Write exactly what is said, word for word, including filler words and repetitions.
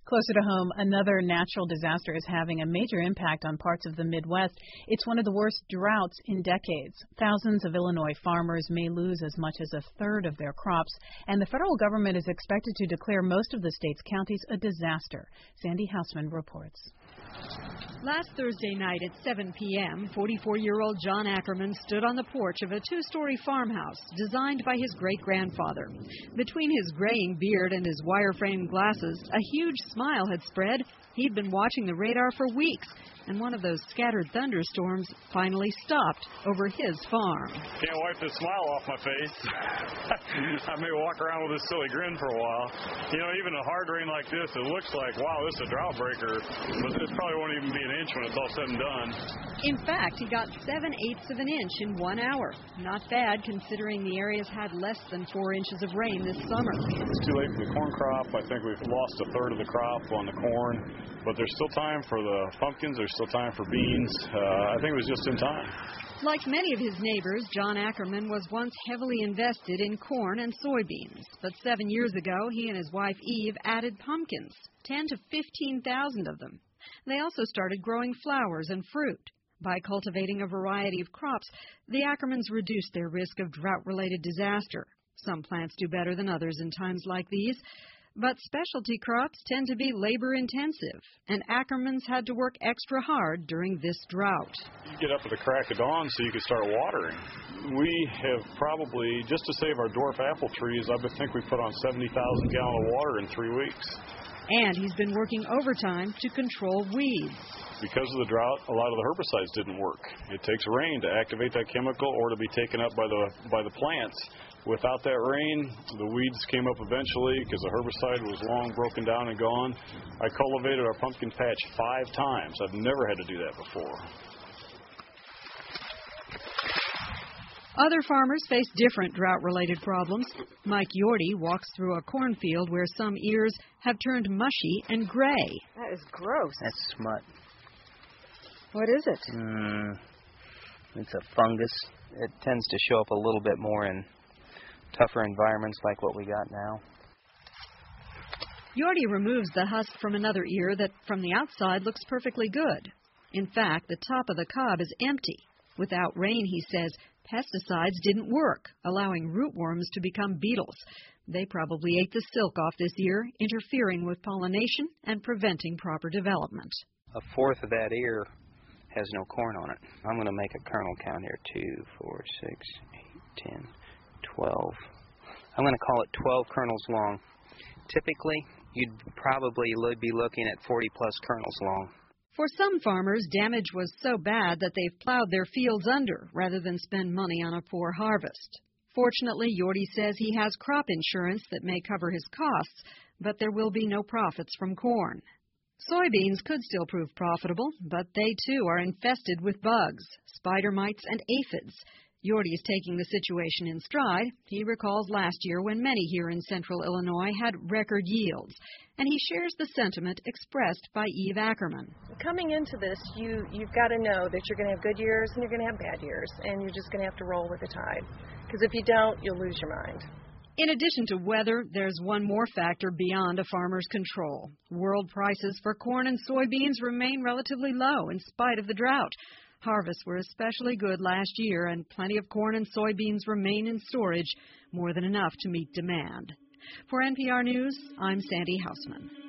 Closer to home, another natural disaster is having a major impact on parts of the Midwest. It's one of the worst droughts in decades. Thousands of Illinois farmers may lose as much as a third of their crops, and the federal government is expected to declare most of the state's counties a disaster. Sandy Hausman reports. Last Thursday night at seven p.m., forty-four-year-old John Ackerman stood on the porch of a two-story farmhouse designed by his great-grandfather. Between his graying beard and his wire-framed glasses, a huge smile had spread. He'd been watching the radar for weeks, and one of those scattered thunderstorms finally stopped over his farm. Can't wipe the smile off my face. I may walk around with a silly grin for a while. You know, even a hard rain like this, it looks like, wow, this is a drought breaker, but it probably won't even be an inch when it's all said and done. In fact, he got seven-eighths of an inch in one hour. Not bad, considering the area's had less than four inches of rain this summer. It's too late for the corn crop. I think we've lost a third of the crop on the corn, but there's still time for the pumpkins. There's still time for beans. Uh, I think it was just in time. Like many of his neighbors, John Ackerman was once heavily invested in corn and soybeans. But seven years ago, he and his wife Eve added pumpkins, ten to fifteen thousand of them. They also started growing flowers and fruit. By cultivating a variety of crops, the Ackermans reduced their risk of drought-related disaster. Some plants do better than others in times like these. But specialty crops tend to be labor-intensive, and Ackermans had to work extra hard during this drought. You get up at the crack of dawn so you can start watering. We have probably, just to save our dwarf apple trees, I would think we put on seventy thousand gallons of water in three weeks. And he's been working overtime to control weeds. Because of the drought, a lot of the herbicides didn't work. It takes rain to activate that chemical or to be taken up by the by the plants. Without that rain, the weeds came up eventually because the herbicide was long broken down and gone. I cultivated our pumpkin patch five times. I've never had to do that before. Other farmers face different drought-related problems. Mike Yorty walks through a cornfield where some ears have turned mushy and gray. That is gross. That's smut. What is it? Mm, it's a fungus. It tends to show up a little bit more in tougher environments like what we got now. Yorty removes the husk from another ear that from the outside looks perfectly good. In fact, the top of the cob is empty. Without rain, he says, pesticides didn't work, allowing rootworms to become beetles. They probably ate the silk off this ear, interfering with pollination and preventing proper development. A fourth of that ear has no corn on it. I'm going to make a kernel count here. Two, four, six, eight, ten, twelve. I'm going to call it twelve kernels long. Typically, you'd probably be looking at forty plus kernels long. For some farmers, damage was so bad that they've plowed their fields under rather than spend money on a poor harvest. Fortunately, Yorty says he has crop insurance that may cover his costs, but there will be no profits from corn. Soybeans could still prove profitable, but they too are infested with bugs, spider mites, and aphids. Yorty is taking the situation in stride. He recalls last year when many here in central Illinois had record yields, and he shares the sentiment expressed by Eve Ackerman. Coming into this, you, you've got to know that you're going to have good years and you're going to have bad years, and you're just going to have to roll with the tide. Because if you don't, you'll lose your mind. In addition to weather, there's one more factor beyond a farmer's control. World prices for corn and soybeans remain relatively low in spite of the drought. Harvests were especially good last year, and plenty of corn and soybeans remain in storage, more than enough to meet demand. For N P R News, I'm Sandy Hausman.